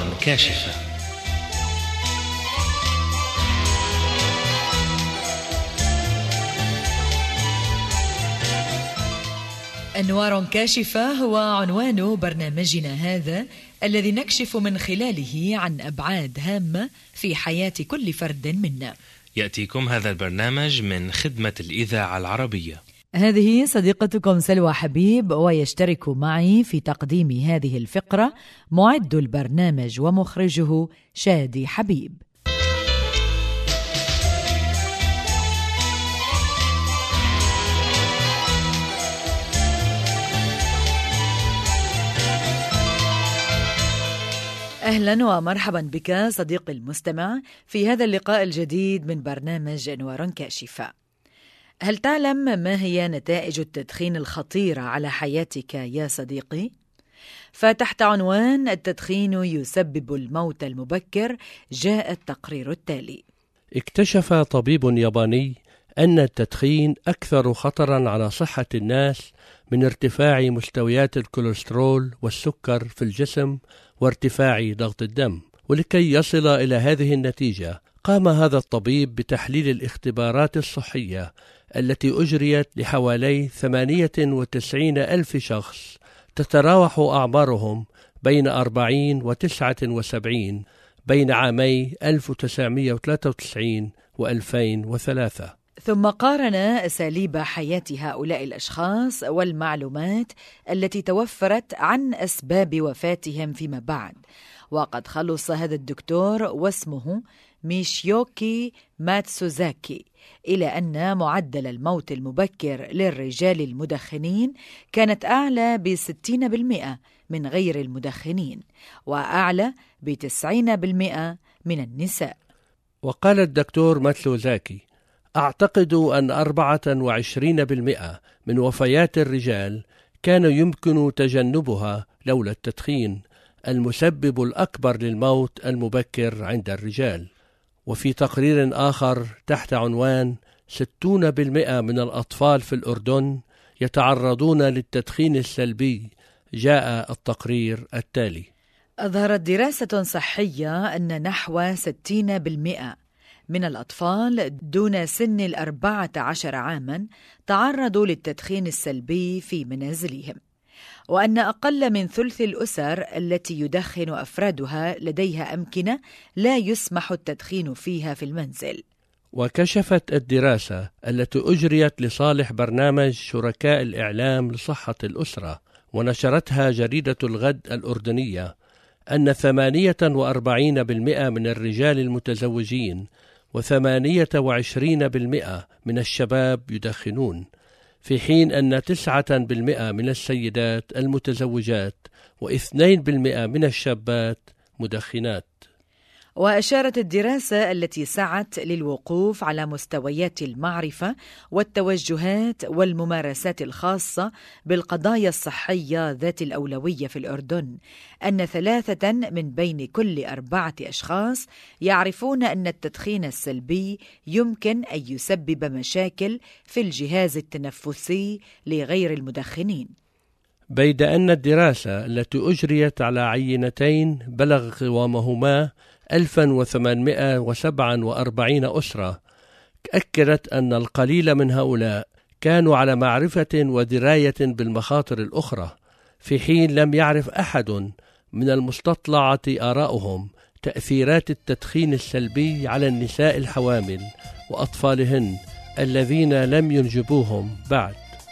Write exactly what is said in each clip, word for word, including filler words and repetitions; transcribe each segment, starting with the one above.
كاشفة. أنوار كاشفة هو عنوان برنامجنا هذا، الذي نكشف من خلاله عن أبعاد هامة في حياة كل فرد منا. يأتيكم هذا البرنامج من خدمة الإذاعة العربية. هذه صديقتكم سلوى حبيب، ويشترك معي في تقديم هذه الفقرة معد البرنامج ومخرجه شادي حبيب. أهلا ومرحبا بك صديقي المستمع في هذا اللقاء الجديد من برنامج أنوار كاشفة. هل تعلم ما هي نتائج التدخين الخطيرة على حياتك يا صديقي؟ فتحت عنوان التدخين يسبب الموت المبكر جاء التقرير التالي. اكتشف طبيب ياباني أن التدخين أكثر خطرا على صحة الناس من ارتفاع مستويات الكوليسترول والسكر في الجسم وارتفاع ضغط الدم. ولكي يصل إلى هذه النتيجة قام هذا الطبيب بتحليل الاختبارات الصحية التي أجريت لحوالي ثمانية وتسعين ألف شخص تتراوح أعمارهم بين أربعين وتسعة وسبعين بين عامي ألف وتسعمائة وثلاثة وتسعين وألفين وثلاثة. ثم قارن أساليب حياة هؤلاء الأشخاص والمعلومات التي توفرت عن أسباب وفاتهم فيما بعد. وقد خلص هذا الدكتور واسمه ميشيوكي ماتسوزاكي إلى أن معدل الموت المبكر للرجال المدخنين كانت أعلى بستين بالمئة من غير المدخنين، وأعلى بتسعين بالمئة من النساء. وقال الدكتور ماتسوزاكي: أعتقد أن أربعة وعشرين بالمئة من وفيات الرجال كان يمكن تجنبها لولا التدخين المسبب الأكبر للموت المبكر عند الرجال. وفي تقرير آخر تحت عنوان ستون بالمئة من الأطفال في الأردن يتعرضون للتدخين السلبي جاء التقرير التالي. أظهرت دراسة صحية أن نحو ستين بالمئة من الأطفال دون سن الأربعة عشر عاماً تعرضوا للتدخين السلبي في منازلهم، وأن أقل من ثلث الأسر التي يدخن أفرادها لديها أمكنة لا يسمح التدخين فيها في المنزل. وكشفت الدراسة التي أجريت لصالح برنامج شركاء الإعلام لصحة الأسرة ونشرتها جريدة الغد الأردنية أن ثمانية وأربعين بالمئة من الرجال المتزوجين وثمانية وعشرين بالمئة من الشباب يدخنون، في حين أن تسعة بالمئة من السيدات المتزوجات واثنين بالمئة من الشابات مدخنات. وأشارت الدراسة التي سعت للوقوف على مستويات المعرفة والتوجهات والممارسات الخاصة بالقضايا الصحية ذات الأولوية في الأردن أن ثلاثة من بين كل أربعة أشخاص يعرفون أن التدخين السلبي يمكن أن يسبب مشاكل في الجهاز التنفسي لغير المدخنين. بيد أن الدراسة التي أجريت على عينتين بلغ قوامهما ألف وثمانمائة وسبعة وأربعين أسرة أكدت أن القليل من هؤلاء كانوا على معرفة ودراية بالمخاطر الأخرى، في حين لم يعرف أحد من المستطلعة آراؤهم تأثيرات التدخين السلبي على النساء الحوامل وأطفالهن الذين لم ينجبوهم بعد.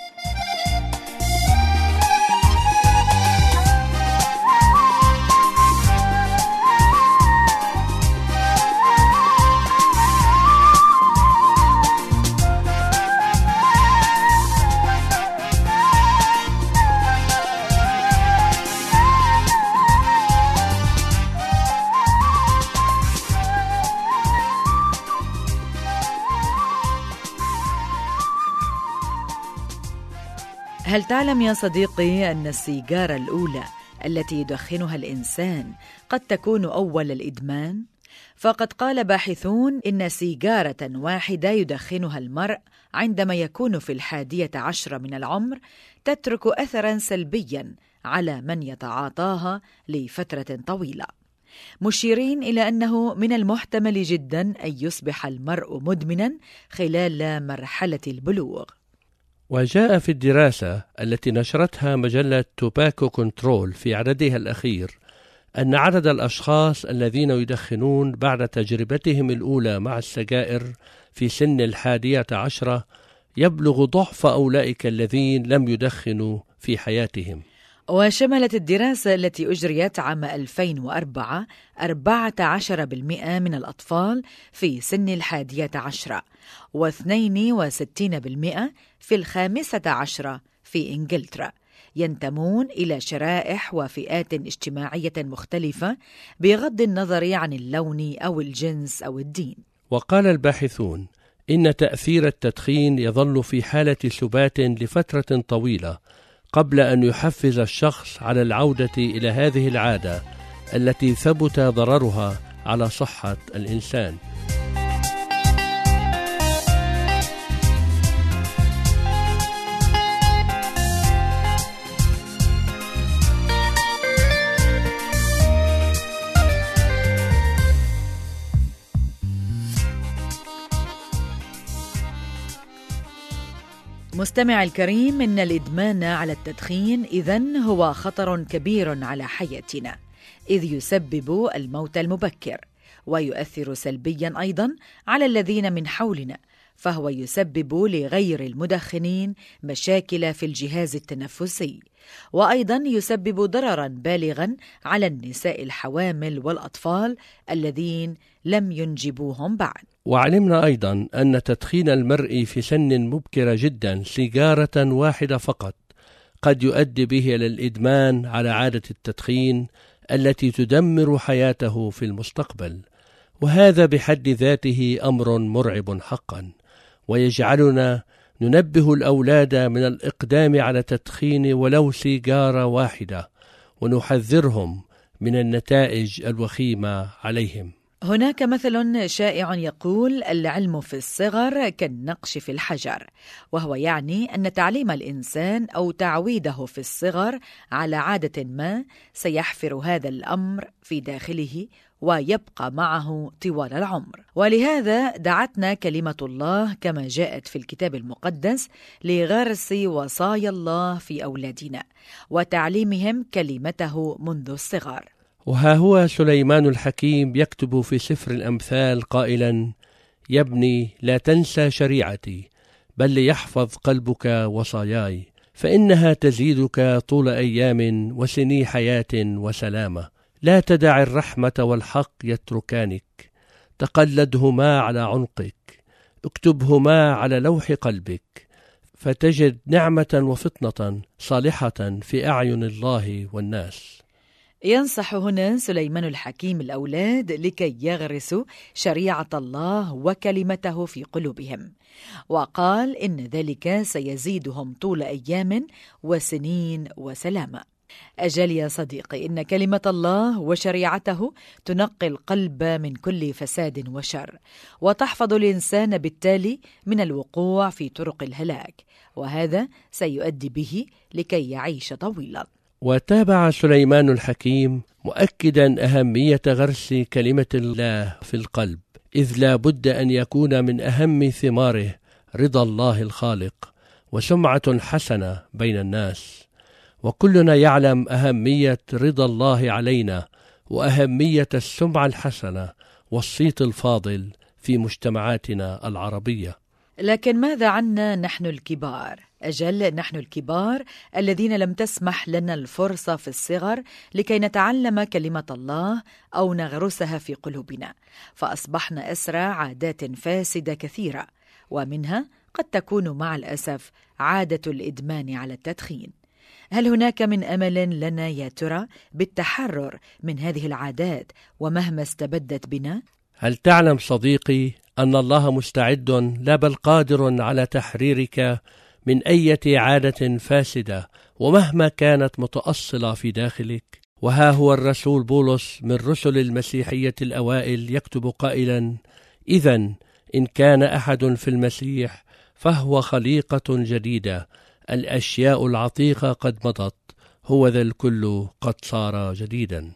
هل تعلم يا صديقي أن السيجارة الأولى التي يدخنها الإنسان قد تكون أول الإدمان؟ فقد قال باحثون إن سيجارة واحدة يدخنها المرء عندما يكون في الحادية عشرة من العمر تترك أثراً سلبياً على من يتعاطاها لفترة طويلة. مشيرين إلى أنه من المحتمل جدا أن يصبح المرء مدمنا خلال مرحلة البلوغ. وجاء في الدراسة التي نشرتها مجلة توباكو كنترول في عددها الأخير أن عدد الأشخاص الذين يدخنون بعد تجربتهم الأولى مع السجائر في سن الحادية عشرة يبلغ ضعف أولئك الذين لم يدخنوا في حياتهم. وشملت الدراسة التي أجريت عام ألفين وأربعة أربعة عشر بالمئة من الأطفال في سن الحادية عشرة واثنين وستين بالمئة في الخامسة عشرة في إنجلترا ينتمون إلى شرائح وفئات اجتماعية مختلفة بغض النظر عن اللون أو الجنس أو الدين. وقال الباحثون إن تأثير التدخين يظل في حالة سبات لفترة طويلة قبل أن يحفز الشخص على العودة إلى هذه العادة التي ثبت ضررها على صحة الإنسان. مستمع الكريم، إن الإدمان على التدخين إذن هو خطر كبير على حياتنا، إذ يسبب الموت المبكر ويؤثر سلبيا أيضا على الذين من حولنا، فهو يسبب لغير المدخنين مشاكل في الجهاز التنفسي، وأيضا يسبب ضررا بالغا على النساء الحوامل والأطفال الذين لم ينجبوهم بعد. وعلمنا أيضا أن تدخين المرء في سن مبكرة جدا سيجارة واحدة فقط قد يؤدي به إلى الإدمان على عادة التدخين التي تدمر حياته في المستقبل، وهذا بحد ذاته أمر مرعب حقا، ويجعلنا ننبه الأولاد من الإقدام على تدخين ولو سيجارة واحدة، ونحذرهم من النتائج الوخيمة عليهم. هناك مثل شائع يقول: العلم في الصغر كالنقش في الحجر، وهو يعني أن تعليم الإنسان أو تعويده في الصغر على عادة ما سيحفر هذا الأمر في داخله ويبقى معه طوال العمر. ولهذا دعتنا كلمة الله كما جاءت في الكتاب المقدس لغرس وصايا الله في أولادنا وتعليمهم كلمته منذ الصغر. وها هو سليمان الحكيم يكتب في سفر الأمثال قائلا: يا ابني لا تنسى شريعتي، بل ليحفظ قلبك وصاياي، فإنها تزيدك طول أيام وسني حياة وسلامة. لا تدع الرحمة والحق يتركانك، تقلدهما على عنقك، اكتبهما على لوح قلبك، فتجد نعمة وفطنة صالحة في أعين الله والناس. ينصح هنا سليمان الحكيم الأولاد لكي يغرسوا شريعة الله وكلمته في قلوبهم، وقال إن ذلك سيزيدهم طول أيام وسنين وسلامة. أجل يا صديقي، إن كلمة الله وشريعته تنقي القلب من كل فساد وشر، وتحفظ الإنسان بالتالي من الوقوع في طرق الهلاك، وهذا سيؤدي به لكي يعيش طويلا. وتابع سليمان الحكيم مؤكدا أهمية غرس كلمة الله في القلب، إذ لا بد أن يكون من أهم ثماره رضا الله الخالق وسمعة حسنة بين الناس، وكلنا يعلم أهمية رضا الله علينا وأهمية السمعة الحسنة والصيت الفاضل في مجتمعاتنا العربية. لكن ماذا عنا نحن الكبار؟ أجل نحن الكبار الذين لم تسمح لنا الفرصة في الصغر لكي نتعلم كلمة الله أو نغرسها في قلوبنا، فأصبحنا أسرى عادات فاسدة كثيرة، ومنها قد تكون مع الأسف عادة الإدمان على التدخين. هل هناك من أمل لنا يا ترى بالتحرر من هذه العادات ومهما استبدت بنا؟ هل تعلم صديقي أن الله مستعد لا بل قادر على تحريرك من أي عادة فاسدة ومهما كانت متأصلة في داخلك؟ وها هو الرسول بولس من رسل المسيحية الأوائل يكتب قائلا: إذن إن كان أحد في المسيح فهو خليقة جديدة، الأشياء العتيقة قد مضت، هو ذا الكل قد صار جديدا.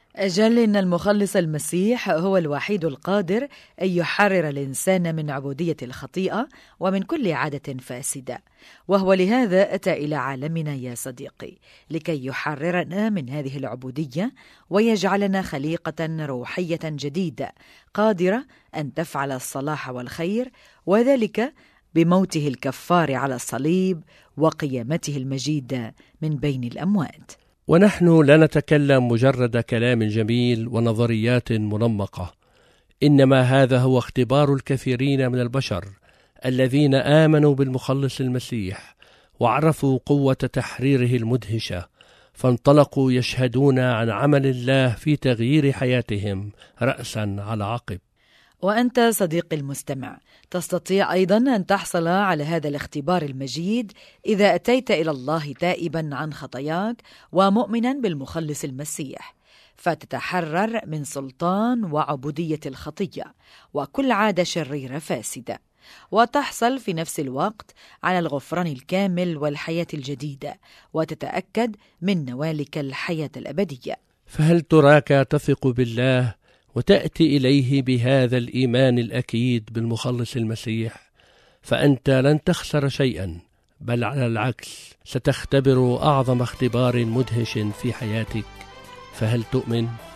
أجل، إن المخلص المسيح هو الوحيد القادر أن يحرر الإنسان من عبودية الخطيئة ومن كل عادة فاسدة، وهو لهذا أتى إلى عالمنا يا صديقي لكي يحررنا من هذه العبودية ويجعلنا خليقة روحية جديدة قادرة أن تفعل الصلاح والخير، وذلك بموته الكفار على الصليب وقيامته المجيدة من بين الأموات. ونحن لا نتكلم مجرد كلام جميل ونظريات منمقة، إنما هذا هو اختبار الكثيرين من البشر الذين آمنوا بالمخلص المسيح وعرفوا قوة تحريره المدهشة، فانطلقوا يشهدون عن عمل الله في تغيير حياتهم رأسا على عقب. وأنت صديقي المستمع تستطيع أيضا أن تحصل على هذا الاختبار المجيد إذا أتيت إلى الله تائبا عن خطاياك ومؤمنا بالمخلص المسيح، فتتحرر من سلطان وعبودية الخطية وكل عادة شريرة فاسدة، وتحصل في نفس الوقت على الغفران الكامل والحياة الجديدة، وتتأكد من نوالك الحياة الأبدية. فهل تراك تثق بالله وتأتي إليه بهذا الإيمان الأكيد بالمخلص المسيح؟ فأنت لن تخسر شيئا، بل على العكس ستختبر أعظم اختبار مدهش في حياتك. فهل تؤمن؟